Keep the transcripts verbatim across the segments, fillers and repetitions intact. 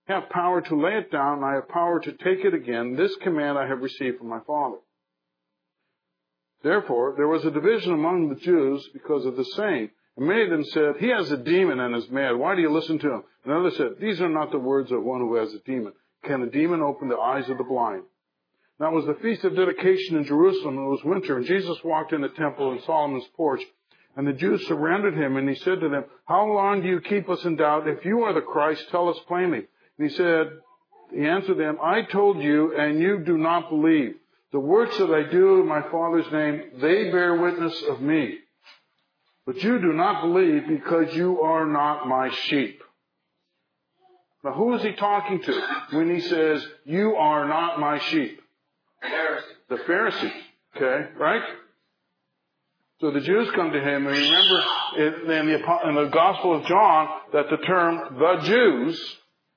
have power to lay it down, and I have power to take it again. This command I have received from my Father. Therefore, there was a division among the Jews because of the saying. And many of them said, he has a demon and is mad. Why do you listen to him? And others said, these are not the words of one who has a demon. Can a demon open the eyes of the blind? Now it was the feast of dedication in Jerusalem, and it was winter, and Jesus walked in the temple in Solomon's porch. And the Jews surrounded him, and he said to them, how long do you keep us in doubt? If you are the Christ, tell us plainly. And he said, he answered them, I told you, and you do not believe. The works that I do in my Father's name, they bear witness of me. But you do not believe because you are not my sheep. Now who is he talking to when he says, you are not my sheep? Pharisees. The Pharisees. Okay, right? So the Jews come to him, and remember in the, in the Gospel of John that the term the Jews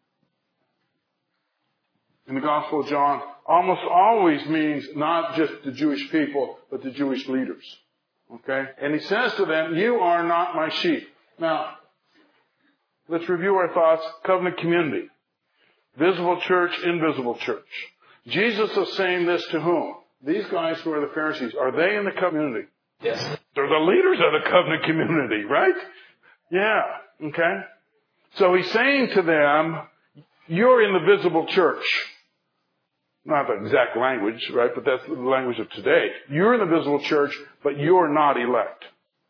in the Gospel of John almost always means not just the Jewish people, but the Jewish leaders. Okay? And he says to them, you are not my sheep. Now, let's review our thoughts. Covenant community. Visible church, invisible church. Jesus is saying this to whom? These guys who are the Pharisees. Are they in the community? Yes. They're the leaders of the covenant community, right? Yeah. Okay? So he's saying to them, you're in the visible church. Not the exact language, right? But that's the language of today. You're in the visible church, but you're not elect.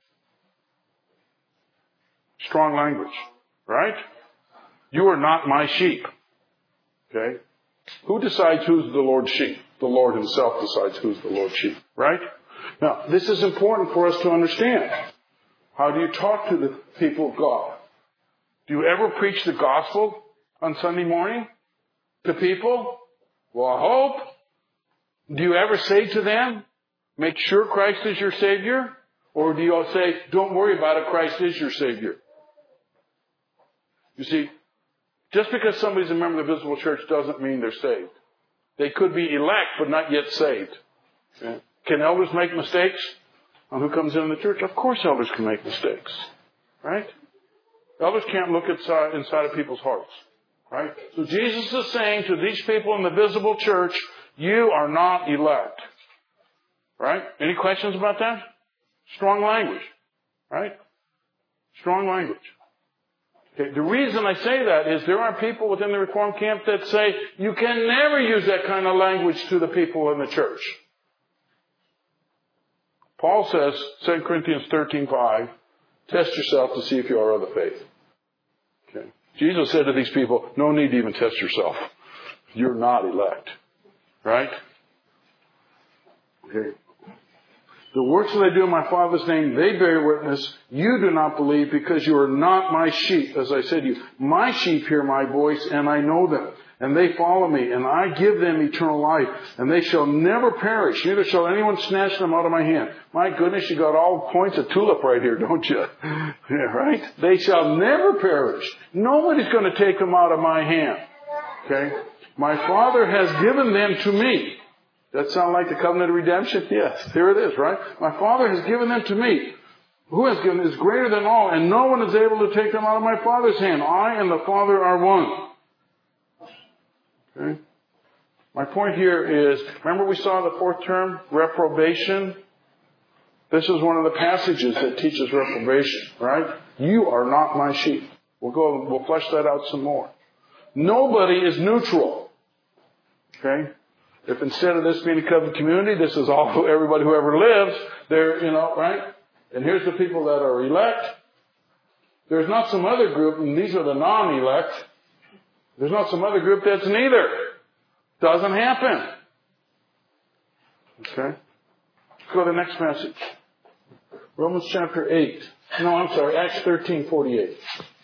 Strong language, right? You are not my sheep. Okay? Who decides who's the Lord's sheep? The Lord himself decides who's the Lord's sheep, right? Now, this is important for us to understand. How do you talk to the people of God? Do you ever preach the gospel on Sunday morning to people? Well, I hope. Do you ever say to them, make sure Christ is your Savior? Or do you all say, don't worry about it, Christ is your Savior? You see, just because somebody's a member of the visible church doesn't mean they're saved. They could be elect, but not yet saved. Okay? Can elders make mistakes on who comes in the church? Of course elders can make mistakes. Right? Elders can't look inside, inside of people's hearts. Right? So Jesus is saying to these people in the visible church, you are not elect. Right? Any questions about that? Strong language. Right? Strong language. Okay. The reason I say that is there are people within the Reformed camp that say you can never use that kind of language to the people in the church. Paul says, Second Corinthians thirteen five, test yourself to see if you are of the faith. Okay. Jesus said to these people, no need to even test yourself. You're not elect. Right? Okay. The works that I do in my Father's name, they bear witness. You do not believe because you are not my sheep. As I said to you, my sheep hear my voice and I know them. And they follow me and I give them eternal life. And they shall never perish. Neither shall anyone snatch them out of my hand. My goodness, you got all points of tulip right here, don't you? Yeah, right? They shall never perish. Nobody's going to take them out of my hand. Okay? My Father has given them to me. That sound like the covenant of redemption? Yes, here it is, right? My Father has given them to me. Who has given is greater than all, and no one is able to take them out of my Father's hand. I and the Father are one. Okay? My point here is, remember we saw the fourth term, reprobation? This is one of the passages that teaches reprobation, right? You are not my sheep. We'll go, we'll flesh that out some more. Nobody is neutral. Okay? If instead of this being a covenant community, this is all everybody who ever lives, they're, you know, right? And here's the people that are elect. There's not some other group, and these are the non-elect. There's not some other group that's neither. Doesn't happen. Okay? Let's go to the next message. Romans chapter eight. No, I'm sorry, Acts thirteen forty-eight.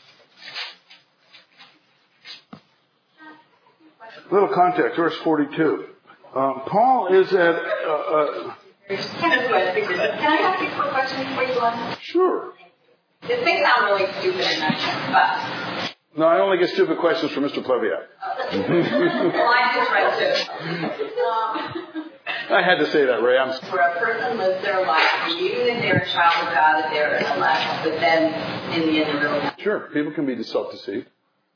Little context, verse forty-two. Um, Paul is at... Uh, uh, Can I ask you a quick question before you go on? Sure. This may sound really stupid and not, but... No, I only get stupid questions from Mister Pleviak. Well, I just read too. Um, I had to say that, Ray. I'm... Where a person lives their life, believing that they're a child of God, that they're an elect, but then in the end they're really not. Sure, people can be self-deceived.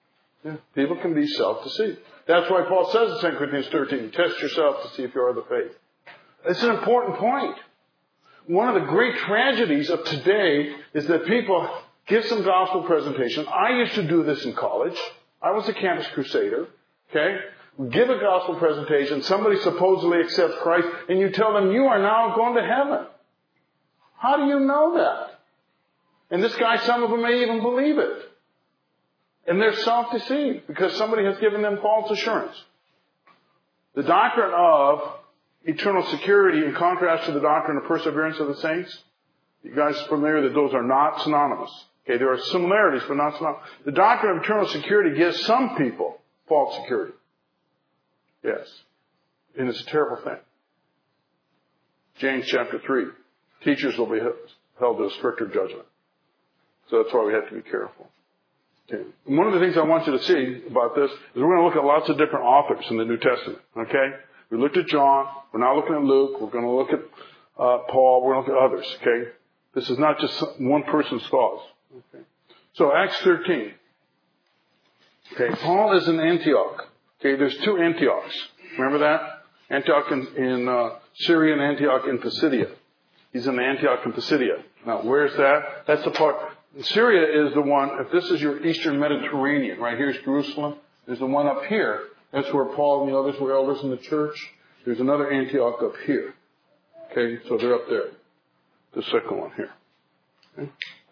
Yeah. People can be self-deceived. That's why Paul says in Second Corinthians thirteen, test yourself to see if you are of the faith. It's an important point. One of the great tragedies of today is that people give some gospel presentation. I used to do this in college. I was a campus crusader. Okay? Give a gospel presentation. Somebody supposedly accepts Christ, and you tell them you are now going to heaven. How do you know that? And this guy, some of them may even believe it. And they're self-deceived because somebody has given them false assurance. The doctrine of eternal security in contrast to the doctrine of perseverance of the saints, you guys are familiar that those are not synonymous. Okay, there are similarities, but not synonymous. The doctrine of eternal security gives some people false security. Yes. And it's a terrible thing. James chapter three. Teachers will be held to a stricter judgment. So that's why we have to be careful. Okay. And one of the things I want you to see about this is we're going to look at lots of different authors in the New Testament. Okay? We looked at John. We're now looking at Luke. We're going to look at uh, Paul. We're going to look at others. Okay? This is not just one person's thoughts. Okay. So Acts thirteen. Okay, Paul is in Antioch. Okay, there's two Antiochs. Remember that? Antioch in, in uh, Syria and Antioch in Pisidia. He's in Antioch in Pisidia. Now, where's that? That's the part. Syria is the one, if this is your eastern Mediterranean, right here's Jerusalem. There's the one up here. That's where Paul and the others were elders in the church. There's another Antioch up here. Okay, so they're up there. The second one here. Okay.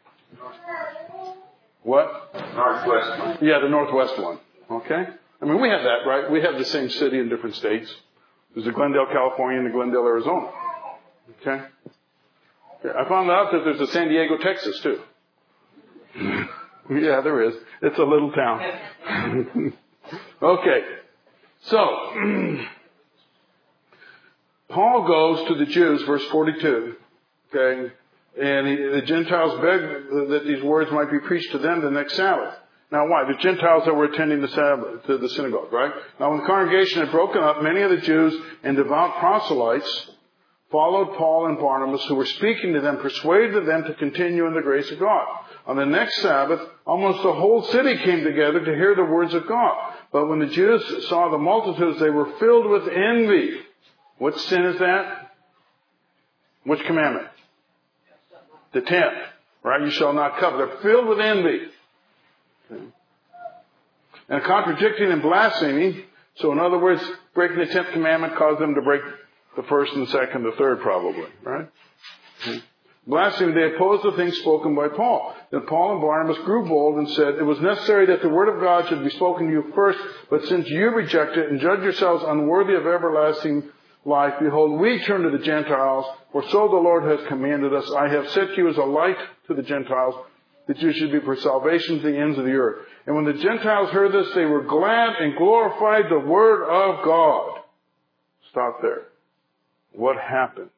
What? Northwest one. Yeah, the northwest one. Okay? I mean, we have that, right? We have the same city in different states. There's the Glendale, California, and the Glendale, Arizona. Okay? Yeah, I found out that there's a San Diego, Texas, too. Yeah, there is. It's a little town. Okay. So, Paul goes to the Jews, verse forty-two. Okay? And he, the Gentiles begged that these words might be preached to them the next Sabbath. Now why? The Gentiles that were attending the Sabbath, to the synagogue, right? Now when the congregation had broken up, many of the Jews and devout proselytes followed Paul and Barnabas, who were speaking to them, persuaded them to continue in the grace of God. On the next Sabbath, almost the whole city came together to hear the words of God. But when the Jews saw the multitudes, they were filled with envy. What sin is that? Which commandment? The tenth, right? You shall not covet. They're filled with envy. Okay. And contradicting and blaspheming. So in other words, breaking the tenth commandment caused them to break the first and the second, the third probably, right? Okay. Blaspheming, they opposed the things spoken by Paul. Then Paul and Barnabas grew bold and said, it was necessary that the word of God should be spoken to you first, but since you reject it and judge yourselves unworthy of everlasting life, behold, we turn to the Gentiles, for so the Lord has commanded us. I have set you as a light to the Gentiles, that you should be for salvation to the ends of the earth. And when the Gentiles heard this, they were glad and glorified the word of God. Stop there. What happened?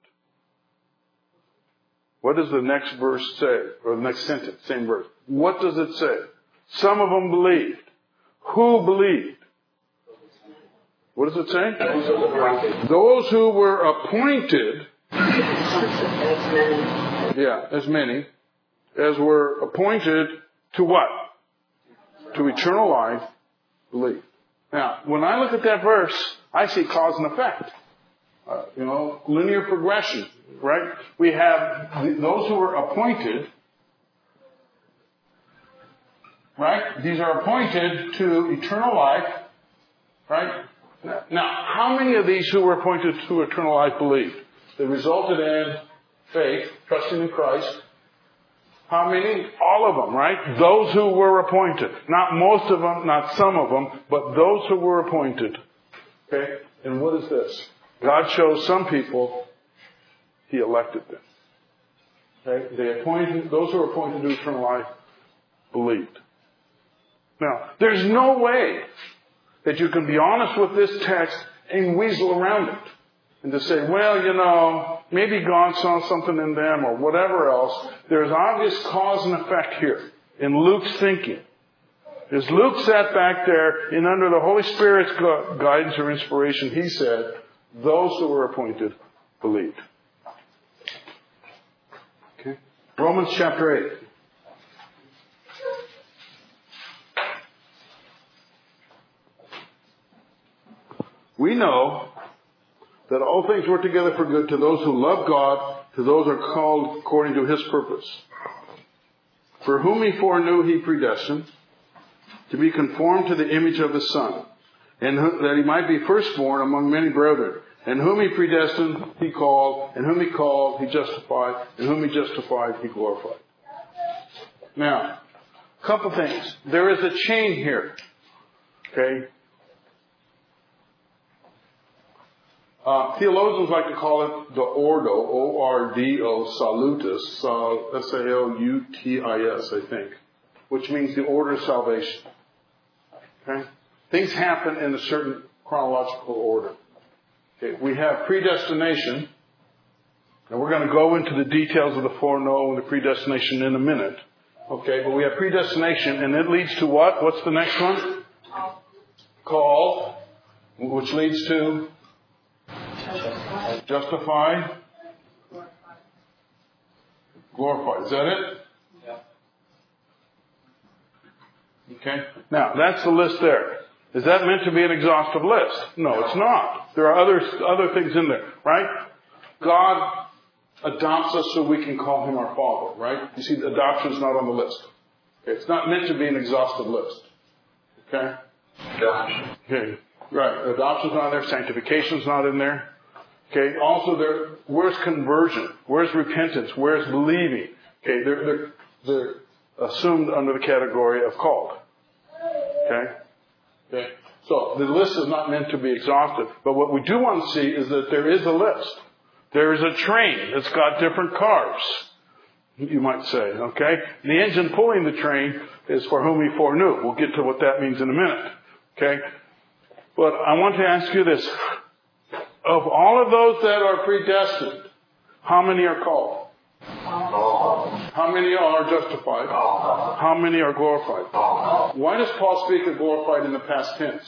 What does the next verse say? Or the next sentence, same verse. What does it say? Some of them believed. Who believed? What does it say? Those who were appointed. Yeah, as many. As were appointed to what? To eternal life, believe. Now, when I look at that verse, I see cause and effect. Uh, you know, linear progression, right? We have those who were appointed, right? These are appointed to eternal life, right? Now, how many of these who were appointed to eternal life believed? That resulted in faith, trusting in Christ. How many? All of them, right? Those who were appointed. Not most of them, not some of them, but those who were appointed. Okay? And what is this? God chose some people, He elected them. Okay? They appointed, those who were appointed to eternal life believed. Now, there's no way that you can be honest with this text and weasel around it. And to say, well, you know, maybe God saw something in them or whatever else. There's obvious cause and effect here in Luke's thinking. As Luke sat back there and under the Holy Spirit's guidance or inspiration, he said, those who were appointed believed. Okay. Romans chapter eight. We know that all things work together for good to those who love God, to those who are called according to His purpose. For whom He foreknew, He predestined to be conformed to the image of His Son, and that He might be firstborn among many brethren. And whom He predestined, He called. And whom He called, He justified. And whom He justified, He glorified. Now, a couple things. There is a chain here. Okay? Uh, theologians like to call it the Ordo, O R D O, Salutis, uh, S A L U T I S, I think, which means the order of salvation. Okay? Things happen in a certain chronological order. Okay, we have predestination, and we're going to go into the details of the foreknow and the predestination in a minute. Okay, but we have predestination, and it leads to what? What's the next one? Call, which leads to justified, glorified. Is that it? Yeah. Okay. Now that's the list there. Is that meant to be an exhaustive list? No, it's not. There are other other things in there, right? God adopts us so we can call Him our Father, right? You see, adoption is not on the list. Okay, it's not meant to be an exhaustive list. Okay? Adoption. Okay. Right. Adoption's not there. Sanctification's not in there. Okay. Also, there. Where's conversion? Where's repentance? Where's believing? Okay. They're they're, they're assumed under the category of called. Okay. Okay. So the list is not meant to be exhaustive, but what we do want to see is that there is a list. There is a train that's got different cars, you might say. Okay. The engine pulling the train is for whom He foreknew. We'll get to what that means in a minute. Okay. But I want to ask you this. Of all of those that are predestined, how many are called? How many are justified? How many are glorified? Why does Paul speak of glorified in the past tense?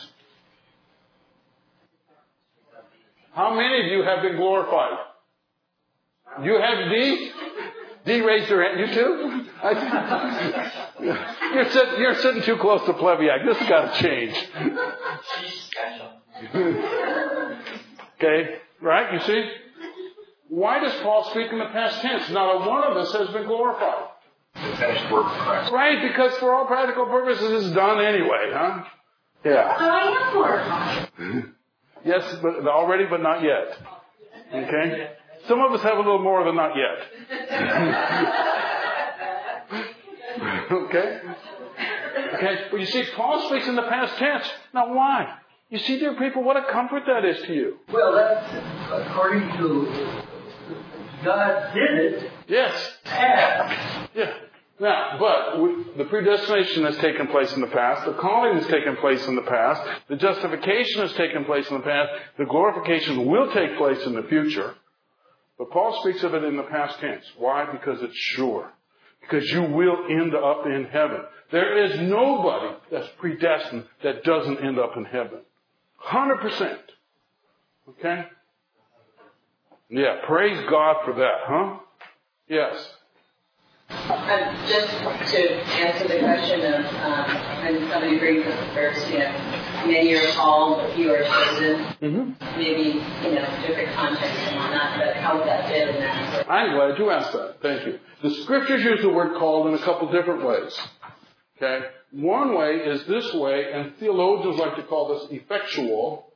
How many of you have been glorified? You have D? D raised your hand. You too? I, you're, sit, you're sitting too close to Plebiac. This has got to change. Okay, right? You see? Why does Paul speak in the past tense? Not a one of us has been glorified. The finished work of Christ. Right, because for all practical purposes it's done anyway, huh? Yeah. So I am glorified. Yes, but already, but not yet. Okay? Some of us have a little more than not yet. Okay? Okay? But you see, Paul speaks in the past tense. Now why? You see, dear people, what a comfort that is to you. Well, that's according to God did it. Yes. And Yeah. Now, but we, the predestination has taken place in the past. The calling has taken place in the past. The justification has taken place in the past. The glorification will take place in the future. But Paul speaks of it in the past tense. Why? Because it's sure. Because you will end up in heaven. There is nobody that's predestined that doesn't end up in heaven. one hundred percent. Okay? Yeah, praise God for that, huh? Yes. Um, just to answer the question of um, when somebody brings up the verse, you know, many are called, but few are chosen. Mm-hmm. Maybe, you know, different context and whatnot, but how would that fit in that? I'm glad you asked that. Thank you. The scriptures use the word called in a couple different ways. Okay? One way is this way, and theologians like to call this effectual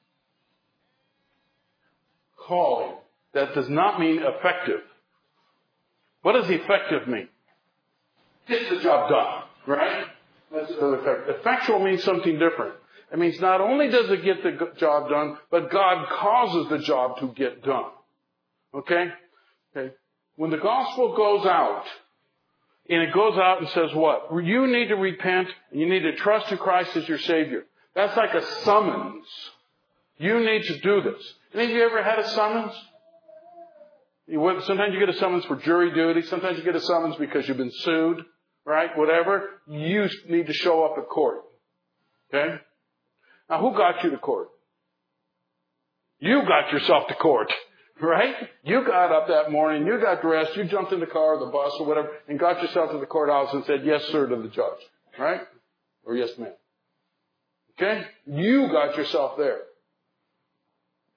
calling. That does not mean effective. What does effective mean? Get the job done, right? That's effective. Effectual means something different. It means not only does it get the job done, but God causes the job to get done. Okay? Okay. When the gospel goes out, and it goes out and says what? You need to repent, and you need to trust in Christ as your Savior. That's like a summons. You need to do this. Any of you ever had a summons? Sometimes you get a summons for jury duty. Sometimes you get a summons because you've been sued, right? Whatever. You need to show up at court. Okay? Now, who got you to court? You got yourself to court, right? You got up that morning, you got dressed, you jumped in the car or the bus or whatever, and got yourself to the courthouse and said, yes, sir, to the judge, right? Or yes, ma'am. Okay? You got yourself there.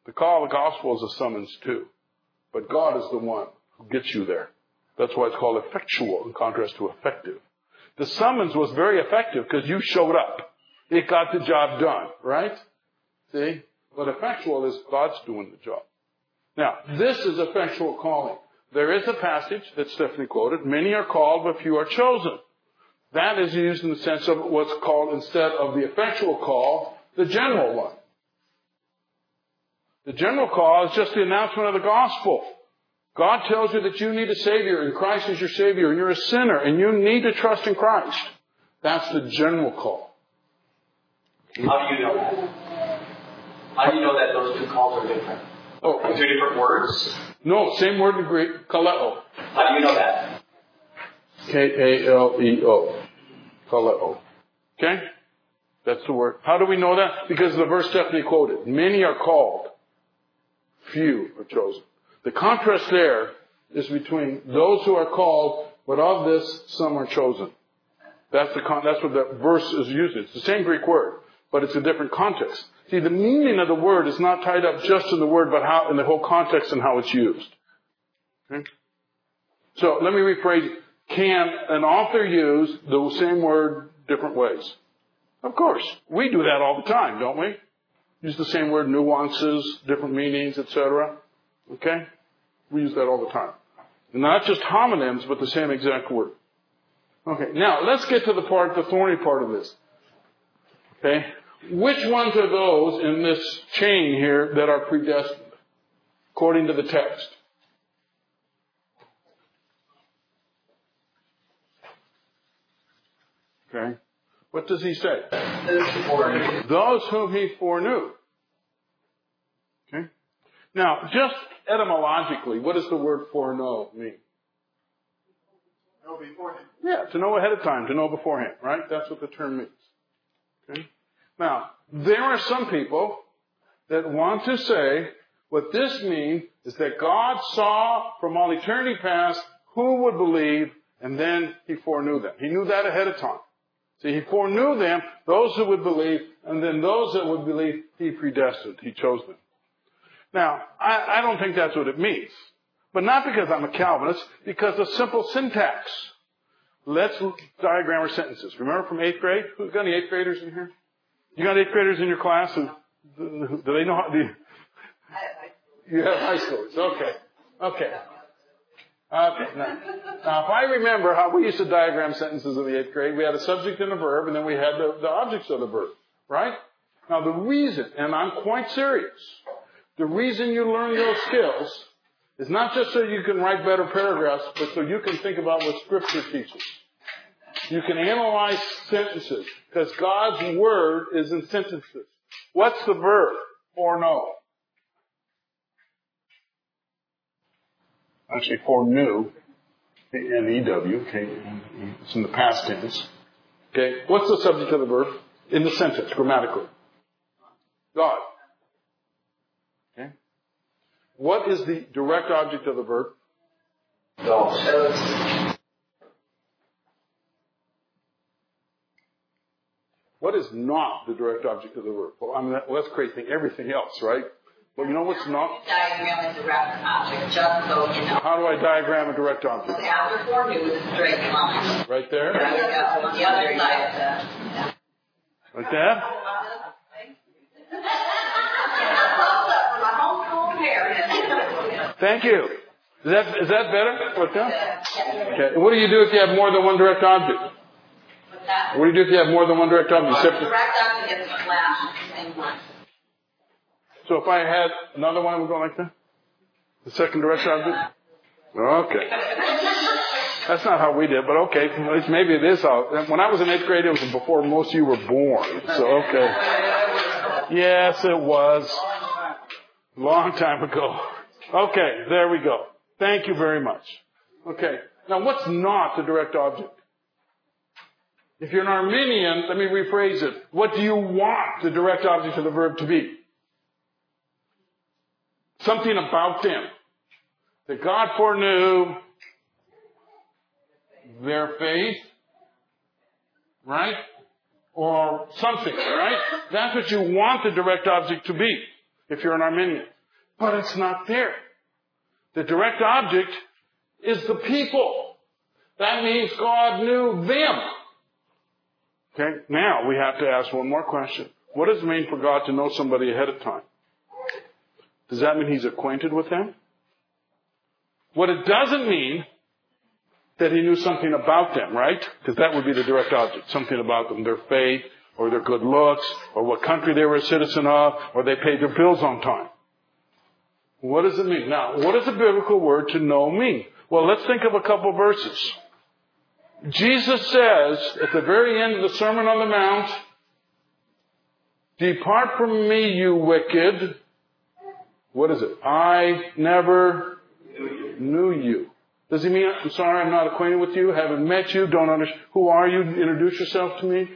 The call of the gospel is a summons too. But God is the one who gets you there. That's why it's called effectual in contrast to effective. The summons was very effective because you showed up. It got the job done, right? See? But effectual is God's doing the job. Now, this is effectual calling. There is a passage that Stephanie quoted. Many are called, but few are chosen. That is used in the sense of what's called, instead of the effectual call, the general one. The general call is just the announcement of the gospel. God tells you that you need a Savior, and Christ is your Savior, and you're a sinner, and you need to trust in Christ. That's the general call. How do you know that? How do you know that those two calls are different? Oh, Two different words? No, same word in Greek, kaleo. How do you know that? K A L E O. Kaleo. Okay? That's the word. How do we know that? Because the verse Stephanie quoted. Many are called. Few are chosen. The contrast there is between those who are called, but of this, some are chosen. That's the con- that's what that verse is using. It's the same Greek word, but it's a different context. See, the meaning of the word is not tied up just in the word, but how in the whole context and how it's used. Okay? So let me rephrase it. Can an author use the same word different ways? Of course. We do that all the time, don't we? Use the same word, nuances, different meanings, et cetera. Okay? We use that all the time. And not just homonyms, but the same exact word. Okay, now let's get to the part, the thorny part of this. Okay? Which ones are those in this chain here that are predestined, according to the text? Okay? What does he say? Those whom he foreknew. Okay? Now, just etymologically, what does the word foreknow mean? Know beforehand. Yeah, to know ahead of time, to know beforehand, right? That's what the term means. Okay? Now, there are some people that want to say what this means is that God saw from all eternity past who would believe, and then he foreknew them. He knew that ahead of time. See, he foreknew them, those who would believe, and then those that would believe, he predestined. He chose them. Now, I, I don't think that's what it means. But not because I'm a Calvinist, because of simple syntax. Let's diagram our sentences. Remember from eighth grade? Who's got any eighth graders in here? You got eighth graders in your class? And do they know how? Do you, you have high schoolers. Okay. Okay. Okay. Now, now, if I remember how we used to diagram sentences in the eighth grade, we had a subject and a verb, and then we had the, the objects of the verb. Right? Now, the reason, and I'm quite serious, the reason you learn those skills is not just so you can write better paragraphs, but so you can think about what Scripture teaches. You can analyze sentences, because God's Word is in sentences. What's the verb? Foreknow. Actually, foreknew, K N E W, okay, it's in the past tense. Okay, what's the subject of the verb? In the sentence, grammatically. God. Okay. What is the direct object of the verb? No. What is not the direct object of the verb? Well, I mean, that, well, that's creating everything else, right? Well, you know what's not? Diagram a direct object, just so you know. How do I diagram a direct object? The after foreknew is a straight line. Right there? There you go. On the other side of that. Like that? Thank you. Is that, is that better? What's that? Okay. What do you do if you have more than one direct object? What's that? What do you do if you have more than one direct object? The direct object gets flashed at the same time. So if I had another one, it would go like that? The second direct object? Okay. That's not how we did, but okay. Maybe it is how. When I was in eighth grade, it was before most of you were born. So, okay. Yes, it was. Long time ago. Okay, there we go. Thank you very much. Okay. Now, what's not the direct object? If you're an Arminian, let me rephrase it. What do you want the direct object of the verb to be? Something about them. That God foreknew their faith, right? Or something, right? That's what you want the direct object to be, if you're an Arminian. but it's not there. The direct object is the people. That means God knew them. Okay, now we have to ask one more question. What does it mean for God to know somebody ahead of time? Does that mean He's acquainted with them? What it doesn't mean that He knew something about them, right? Because that would be the direct object. Something about them, their faith, or their good looks, or what country they were a citizen of, or they paid their bills on time. What does it mean? Now, what does the biblical word to know mean? Well, let's think of a couple verses. Jesus says at the very end of the Sermon on the Mount, "Depart from me, you wicked." What is it? "I never knew you." Does he mean, I'm sorry, I'm not acquainted with you, haven't met you, don't understand. Who are you? Introduce yourself to me.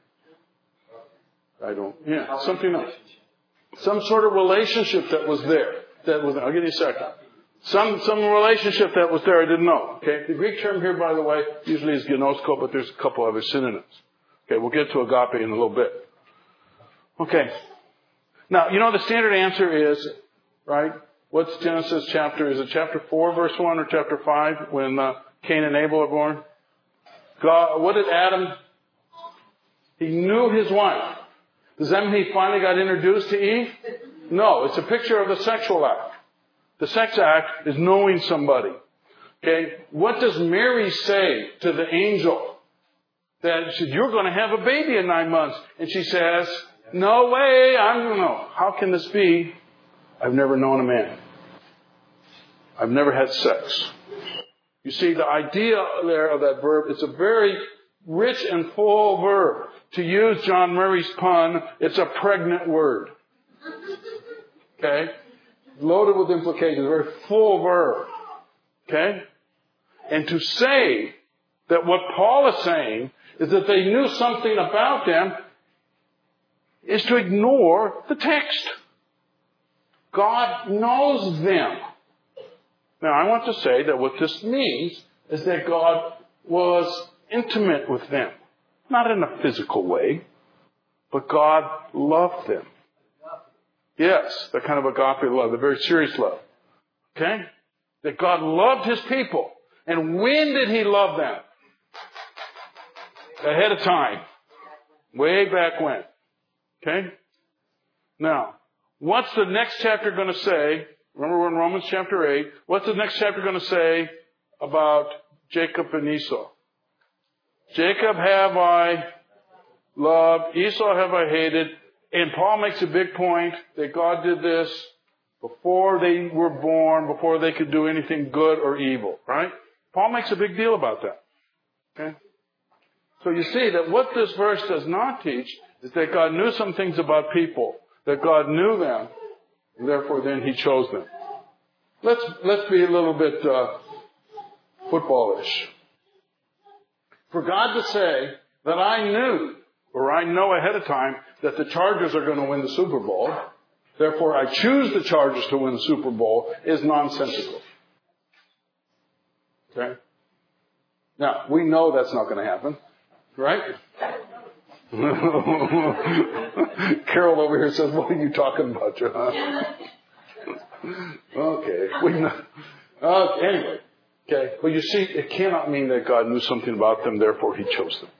I don't. Yeah, something else. Some sort of relationship that was there. That was. I'll give you a second. Some some relationship that was there I didn't know. Okay. The Greek term here, by the way, usually is ginosko, but there's a couple other synonyms. Okay, we'll get to agape in a little bit. Okay. Now, you know the standard answer is, right? What's Genesis chapter? Is it chapter four, verse one, or chapter five, when uh, Cain and Abel are born? God, what did Adam? He knew his wife. Does that mean he finally got introduced to Eve? No, it's a picture of the sexual act. The sex act is knowing somebody. Okay, what does Mary say to the angel? That she said, "You're going to have a baby in nine months," and she says, "No way! I don't know. How can this be? I've never known a man. I've never had sex." You see, the idea there of that verb, it's a very rich and full verb. To use John Murray's pun, it's a pregnant word. Okay? Loaded with implications, a very full verb. Okay? And to say that what Paul is saying is that they knew something about them is to ignore the text. God knows them. Now, I want to say that what this means is that God was intimate with them. Not in a physical way, but God loved them. Yes, the kind of agape love, the very serious love. Okay? That God loved His people. And when did He love them? Ahead of time. Way back when. Okay? Now, what's the next chapter going to say? Remember we're in Romans chapter eight. What's the next chapter going to say about Jacob and Esau? Jacob have I loved, Esau have I hated. And Paul makes a big point that God did this before they were born, before they could do anything good or evil, right? Paul makes a big deal about that. Okay? So you see that what this verse does not teach is that God knew some things about people, that God knew them, and therefore then He chose them. Let's, let's be a little bit uh, footballish. For God to say that I knew, or I know ahead of time, that the Chargers are going to win the Super Bowl, therefore I choose the Chargers to win the Super Bowl, is nonsensical. Okay? Now, we know that's not going to happen, right? Carol over here says, "What are you talking about, John?" Okay. We know. Uh, anyway. Okay. Well, you see, it cannot mean that God knew something about them, therefore He chose them.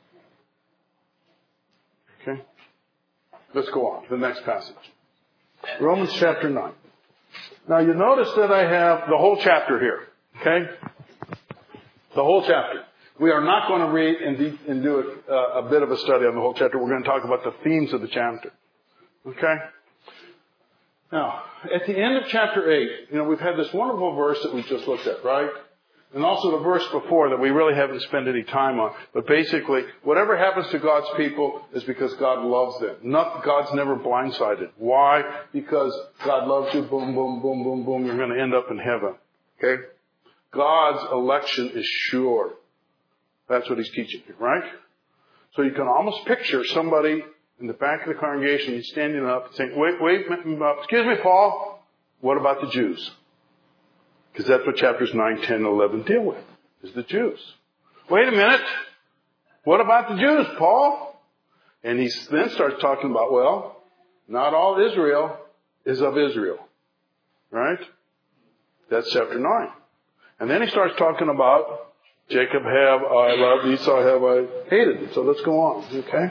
Okay? Let's go on to the next passage. Romans chapter nine. Now, you notice that I have the whole chapter here. Okay? The whole chapter. We are not going to read and, de- and do a, uh, a bit of a study on the whole chapter. We're going to talk about the themes of the chapter. Okay? Now, at the end of chapter eight, you know, we've had this wonderful verse that we just looked at, right? And also the verse before that we really haven't spent any time on. But basically, whatever happens to God's people is because God loves them. Not, God's never blindsided. Why? Because God loves you, boom, boom, boom, boom, boom, you're going to end up in heaven. Okay? God's election is sure. That's what He's teaching you, right? So you can almost picture somebody in the back of the congregation standing up and saying, wait, wait, excuse me, Paul, what about the Jews? Because that's what chapters nine, ten, and eleven deal with, is the Jews. Wait a minute. What about the Jews, Paul? And he then starts talking about, well, not all Israel is of Israel. Right? That's chapter nine. And then he starts talking about Jacob have I loved, Esau have I hated. So let's go on. Okay?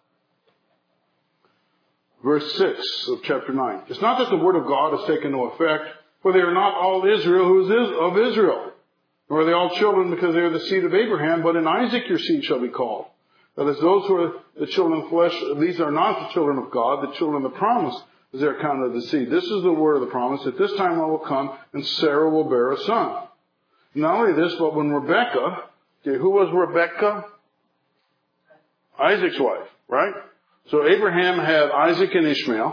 Verse six of chapter nine. It's not that the word of God has taken no effect, for they are not all Israel who is of Israel, nor are they all children because they are the seed of Abraham, but in Isaac your seed shall be called. That is, those who are the children of flesh, these are not the children of God, the children of the promise, as they are counted of the seed. This is the word of the promise. At this time I will come, and Sarah will bear a son. Not only this, but when Rebekah, okay, who was Rebekah? Isaac's wife, right? So Abraham had Isaac and Ishmael,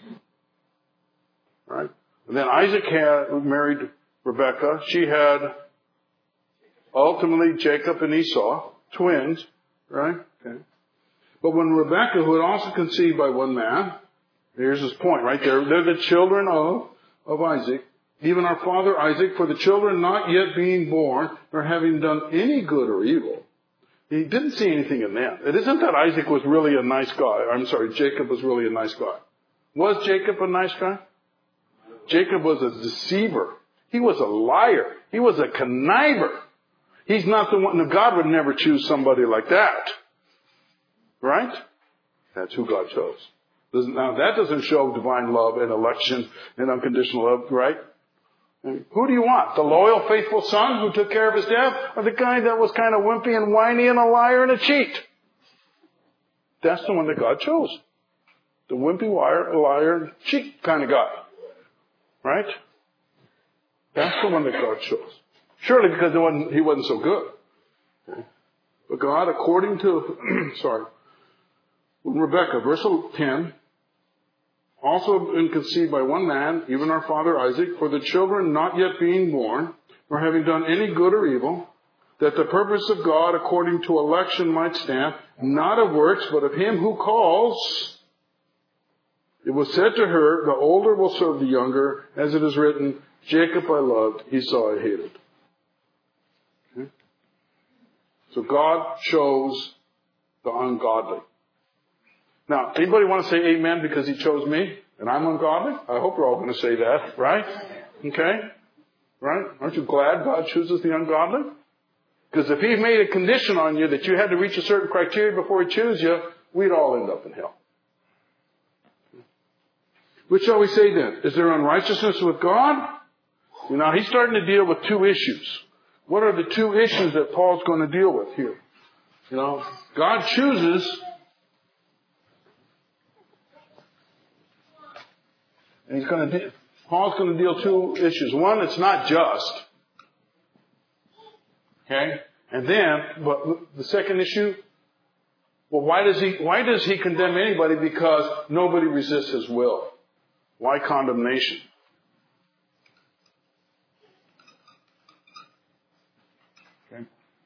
right? And then Isaac had married Rebekah. She had ultimately Jacob and Esau, twins, right? Okay. But when Rebekah, who had also conceived by one man, here's his point, right? They're, they're the children of, of Isaac, even our father Isaac, for the children not yet being born, nor having done any good or evil. He didn't see anything in them. It isn't that Isaac was really a nice guy. I'm sorry, Jacob was really a nice guy. Was Jacob a nice guy? Jacob was a deceiver. He was a liar. He was a conniver. He's not the one. No, God would never choose somebody like that. Right? That's who God chose. Now, that doesn't show divine love and election and unconditional love, right? Who do you want? The loyal, faithful son who took care of his dad, or the guy that was kind of wimpy and whiny and a liar and a cheat? That's the one that God chose. The wimpy, liar, liar, cheat kind of guy. Right? That's the one that God chose. Surely because it wasn't, he wasn't so good. Okay. But God, according to, sorry, Rebekah, verse ten, also been conceived by one man, even our father Isaac, for the children not yet being born, nor having done any good or evil, that the purpose of God according to election might stand, not of works, but of him who calls. It was said to her, the older will serve the younger, as it is written, Jacob I loved, Esau I hated. Okay? So God chose the ungodly. Now, anybody want to say amen because he chose me and I'm ungodly? I hope we're all going to say that, right? Okay? Right? Aren't you glad God chooses the ungodly? Because if he made a condition on you that you had to reach a certain criteria before he chose you, we'd all end up in hell. Which shall we say then? Is there unrighteousness with God? You know, he's starting to deal with two issues. What are the two issues that Paul's going to deal with here? You know, God chooses, and he's going to de- Paul's going to deal two issues. One, it's not just. Okay? And then, but the second issue, well, why does he, why does he condemn anybody? Because nobody resists his will. Why condemnation? Okay.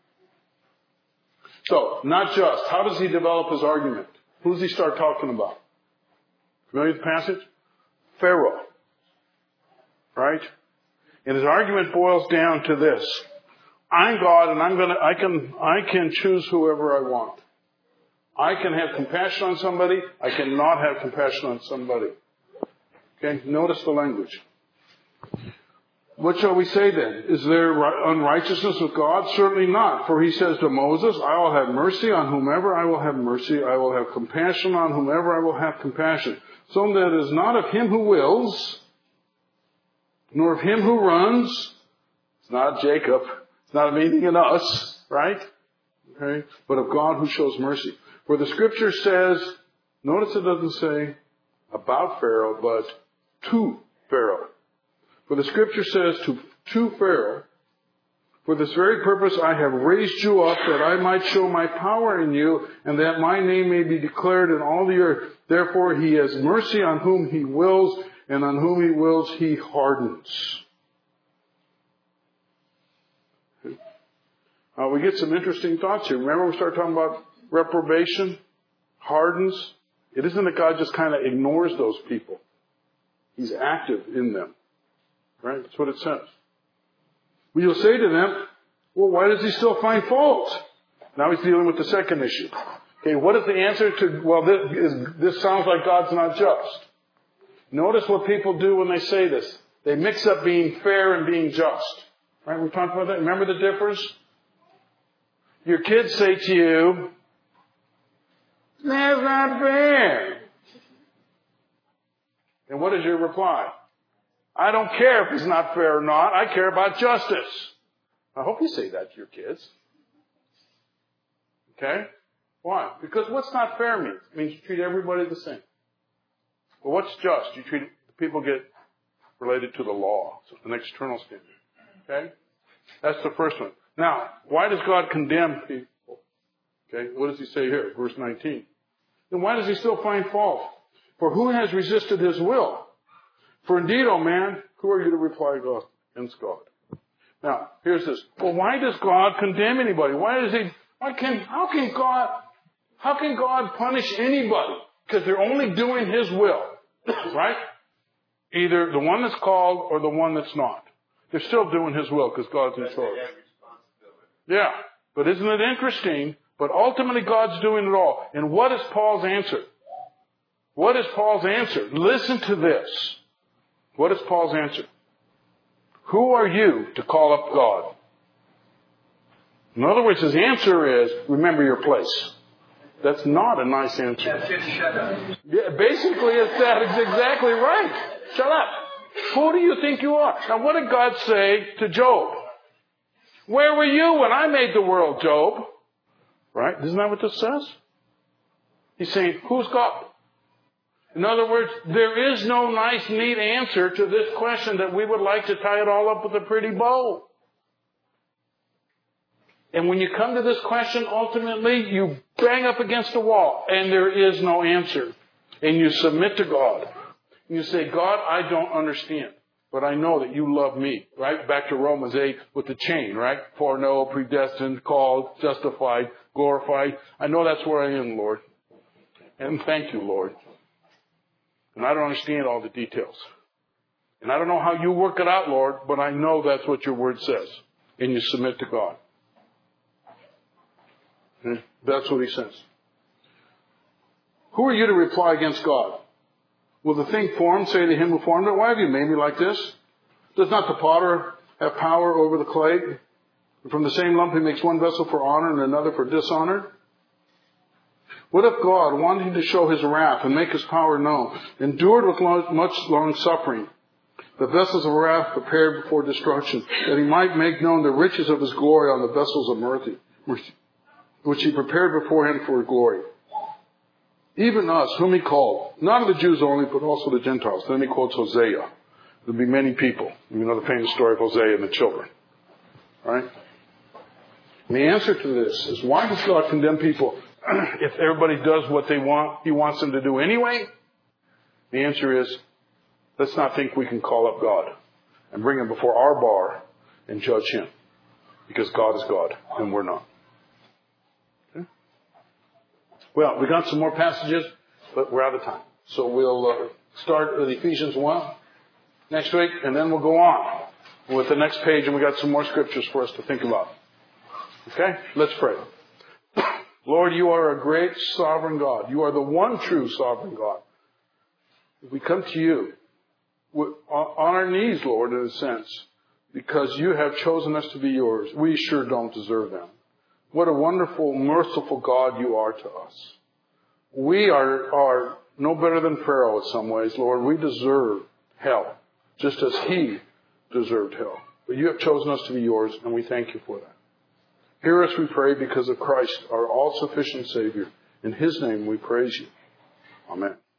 So, not just. How does he develop his argument? Who does he start talking about? Familiar with the passage? Pharaoh. Right? And his argument boils down to this. I'm God and I'm gonna, I can, I can choose whoever I want. I can have compassion on somebody. I cannot have compassion on somebody. Okay, notice the language. What shall we say then? Is there unrighteousness with God? Certainly not. For he says to Moses, I will have mercy on whomever I will have mercy. I will have compassion on whomever I will have compassion. So that it is not of him who wills, nor of him who runs. It's not Jacob. It's not of anything in us, right? Okay, but of God who shows mercy. For the scripture says, notice it doesn't say about Pharaoh, but to Pharaoh. For the scripture says to, to Pharaoh, for this very purpose I have raised you up that I might show my power in you and that my name may be declared in all the earth. Therefore he has mercy on whom he wills and on whom he wills he hardens. Uh, we get some interesting thoughts here. Remember we started talking about reprobation, hardens. It isn't that God just kind of ignores those people. He's active in them. Right? That's what it says. Well, you'll say to them, well, why does he still find fault? Now he's dealing with the second issue. Okay, what is the answer to, well, this, is, this sounds like God's not just. Notice what people do when they say this. They mix up being fair and being just. Right? We talked about that. Remember the difference? Your kids say to you, that's not fair. And what is your reply? I don't care if it's not fair or not. I care about justice. I hope you say that to your kids. Okay? Why? Because what's not fair means? It means you treat everybody the same. Well, what's just? You treat people get related to the law. So an external standard. Okay? That's the first one. Now, why does God condemn people? Okay? What does he say here? Verse nineteen. Then why does he still find fault? For who has resisted his will? For indeed, O man, who are you to reply against God? Now, here's this. Well, why does God condemn anybody? Why does he, why can, how can God, how can God punish anybody? Because they're only doing his will. Right? Either the one that's called or the one that's not. They're still doing his will because God's in charge. Yeah. But isn't it interesting? But ultimately God's doing it all. And what is Paul's answer? What is Paul's answer? Listen to this. What is Paul's answer? Who are you to call up God? In other words, his answer is, remember your place. That's not a nice answer. Yeah, basically, it's that. It's exactly right. Shut up. Who do you think you are? Now, what did God say to Job? Where were you when I made the world, Job? Right? Isn't that what this says? He's saying, who's God? In other words, there is no nice, neat answer to this question that we would like to tie it all up with a pretty bow. And when you come to this question, ultimately, you bang up against a wall, and there is no answer. And you submit to God. And you say, God, I don't understand, but I know that you love me. Right? Back to Romans eight with the chain, right? Foreknown, predestined, called, justified, glorified. I know that's where I am, Lord. And thank you, Lord. And I don't understand all the details. And I don't know how you work it out, Lord, but I know that's what your word says. And you submit to God. That's what he says. Who are you to reply against God? Will the thing formed say to him who formed it, why have you made me like this? Does not the potter have power over the clay? And from the same lump he makes one vessel for honor and another for dishonor? What if God, wanting to show his wrath and make his power known, endured with much long suffering the vessels of wrath prepared before destruction, that he might make known the riches of his glory on the vessels of mercy, which he prepared beforehand for glory? Even us, whom he called, not of the Jews only, but also the Gentiles. Then he quotes Hosea. There'll be many people. You know the famous story of Hosea and the children. Right? And the answer to this is, why does God condemn people if everybody does what they want, he wants them to do anyway? The answer is, let's not think we can call up God and bring him before our bar and judge him. Because God is God and we're not. Okay? Well, we got some more passages, but we're out of time. So we'll uh, start with Ephesians one next week, and then we'll go on with the next page, and we got some more scriptures for us to think about. Okay? Let's pray. Lord, you are a great sovereign God. You are the one true sovereign God. If we come to you on our knees, Lord, in a sense, because you have chosen us to be yours, we sure don't deserve them. What a wonderful, merciful God you are to us. We are, are no better than Pharaoh in some ways, Lord. We deserve hell, just as he deserved hell. But you have chosen us to be yours, and we thank you for that. Hear us, we pray, because of Christ, our all-sufficient Savior. In his name we praise you. Amen.